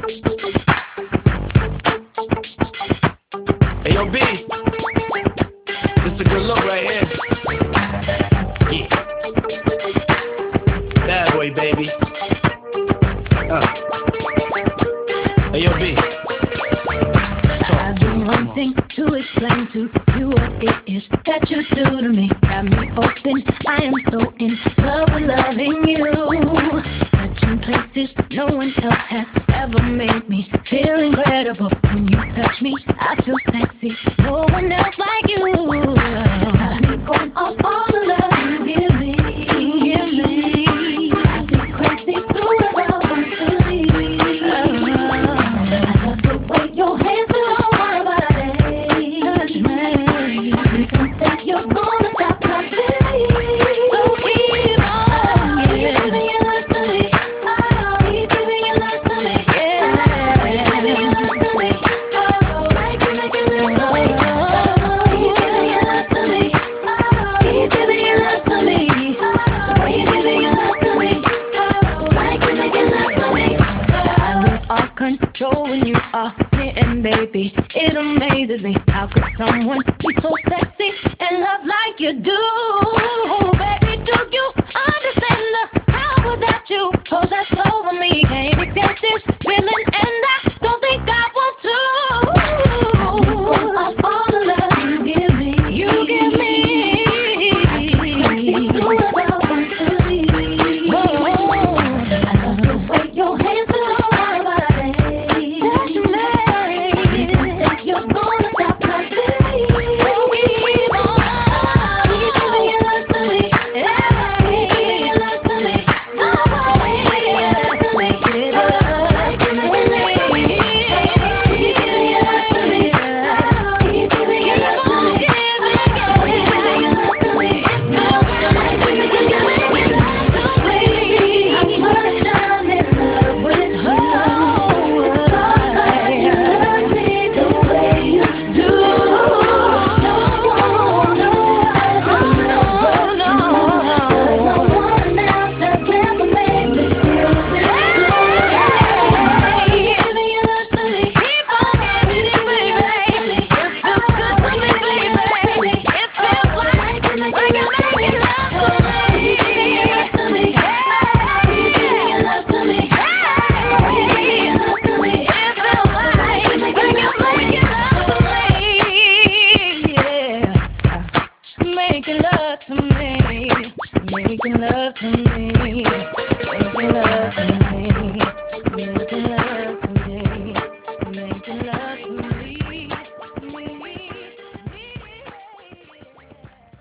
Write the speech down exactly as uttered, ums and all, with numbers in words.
Hey, yo, B, this a good look right here. Yeah. Bad boy, baby. Uh. Hey, yo, B. I've been wanting to explain to you what it is that you do to me. Got me open, I am so in love with loving you. Touching places no one else has ever made me feel incredible. When you touch me, I feel sexy. No one else like you. Got me going off all the love you give me. Give me. I'd be crazy through the love until you leave. I love the way your hands are on my body. Touch me. Please don't think you're gonna stop touching me. So keep on, yeah. Keep giving your love to me. Oh, keep giving your love to me. Yeah. Keep giving your love to me. Oh, make it, make it love to me. Oh, keep giving your love to me. Oh, keep giving your love to me. The way you're giving your love to me. Oh, make it, make it love to me. I lose all control when you are near, and baby, it amazes me. How could someone be so sexy and love like you do?